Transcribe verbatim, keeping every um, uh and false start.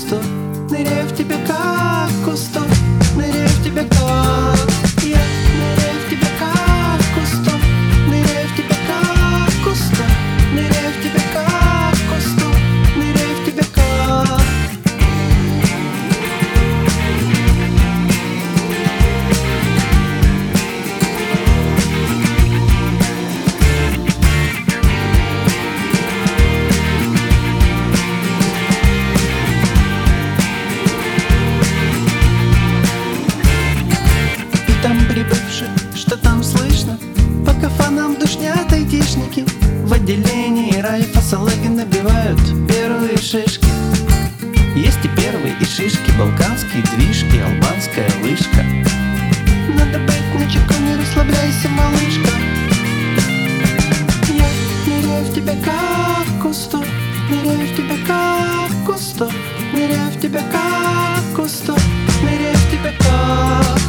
кусту, ныряю в тебя как в кусту, ныряю в тебя как. Я ныряю в тебя как в кусту, ныряю в тебя как в кусту, ныряю в тебя как в кусту, ныряю в тебя как. Что там слышно? По кафанам душнят айтишники. В отделении Райфа салаги набивают первые шишки. Есть и первые, и шишки, балканские движки, албанская вышка. Надо быть начеку, не расслабляйся, малышка. Я ныряю в тебя как в кусту, ныряю в тебя как в кусту, ныряю в тебя как в кусту, ныряю в тебя как.